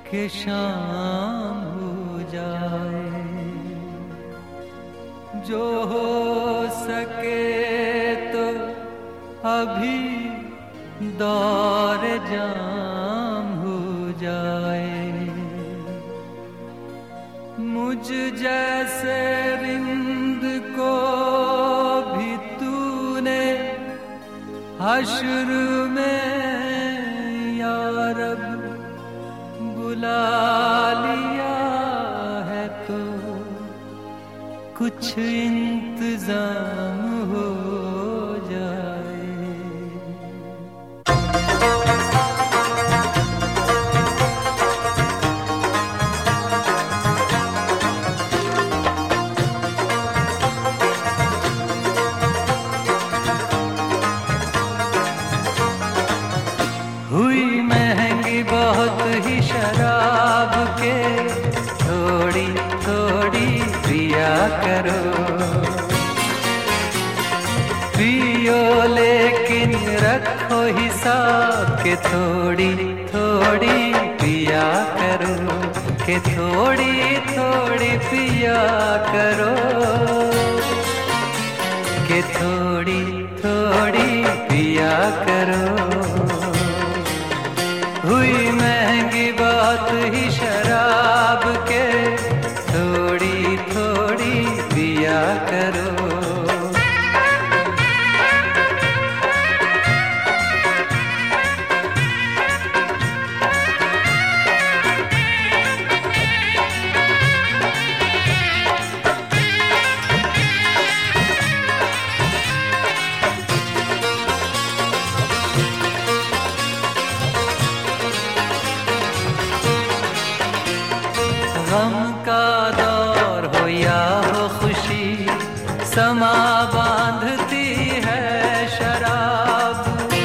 कि शाम हो जाए, जो हो सके तो अभी दौर जाम हो जाए। मुझ जैसे रिंद को भी तूने हश्र में या रब बुला लिया है, तो कुछ इंतजाम हो जाए। हुई महंगी बहुत ही शराब के, थोड़ी थोड़ी पिया करो। पियो लेकिन रखो हिसाब के, थोड़ी थोड़ी पिया करो, के थोड़ी थोड़ी पिया करो, के थोड़ी थोड़ी पिया करो। हुई महंगी बात ही शराब के, थोड़ी थोड़ी पिया करो। गम का दौर हो या हो खुशी, समा बांधती है शराब।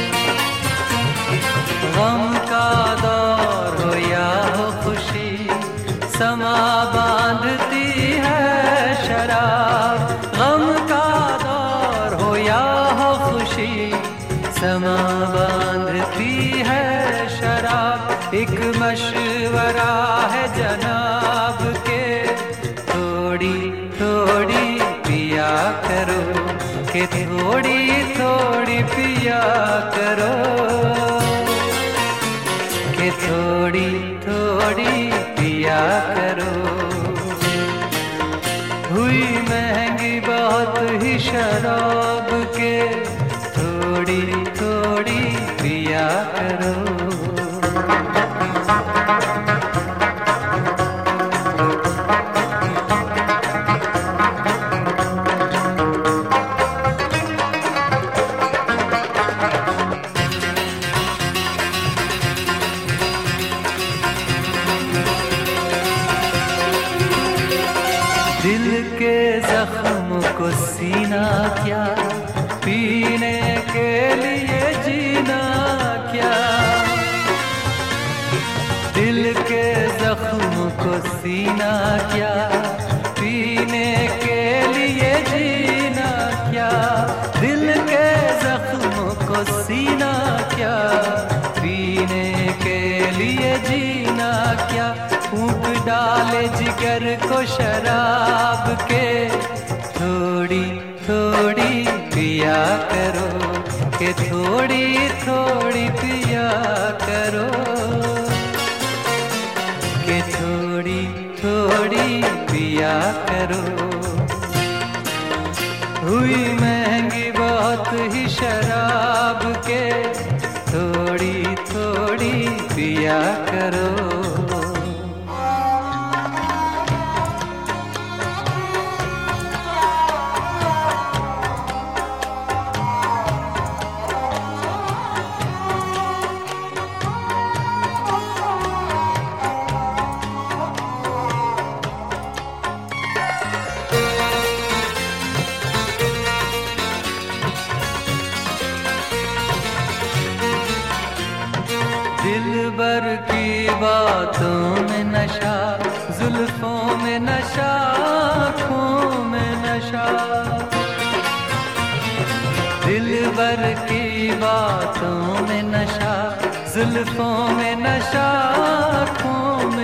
गम का दौर हो या हो खुशी, समा बांधती है शराब। गम का दौर हो या हो खुशी, समा बांधती है शराब। एक मशवरा है जनाब के, थोड़ी थोड़ी पिया करो, कि थोड़ी थोड़ी पिया करो, कि थोड़ी थोड़ी पिया करो। हुई महंगी बहुत ही शराब के, थोड़ी थोड़ी पिया करो। दिल के जख्म को सीना क्या, पीने के लिए जीना क्या। दिल के जख्म को सीना क्या, पीने के लिए जीना क्या। दिल के जख्म को सीना क्या, पीने के लिए जीना क्या। फूंक डाले जिगर को शराब के, थोड़ी थोड़ी पिया करो, कि थोड़ी थोड़ी पिया करो, कि थोड़ी थोड़ी पिया करो। हुई महंगी बहुत ही शराब के, थोड़ी थोड़ी पिया करो। दिलबर की बातों में नशा, जुल्फों में नशा, आँखों में नशा। दिलबर की बातों में नशा, जुल्फों में नशा, आँखों में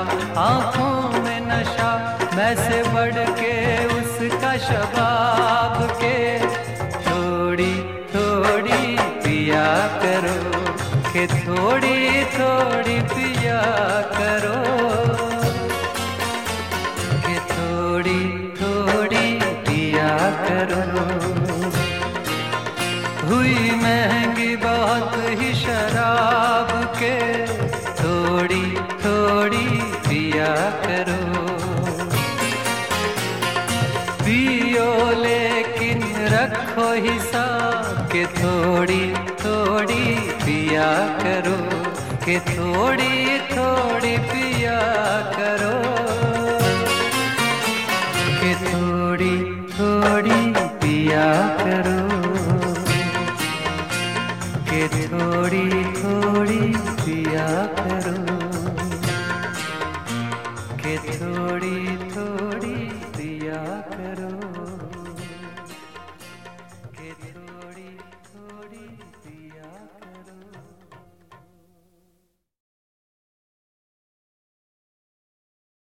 आंखों में नशा, मैं से बढ़ के उसका शबाब के। थोड़ी थोड़ी पिया करो कि थोड़ी थोड़ी पिया करो, कि थोड़ी थोड़ी पिया करो। हुई महंगी बहुत ही शराब के, थोड़ी थोड़ी पिया करो। पियो लेकिन रखो हिसाब के थोड़ी थोड़ी पिया करो, कि थोड़ी थोड़ी पिया करो, कि थोड़ी थोड़ी पिया करो, कि थोड़ी थोड़ी पिया करो, कि थोड़ी थोड़ी पिया करो।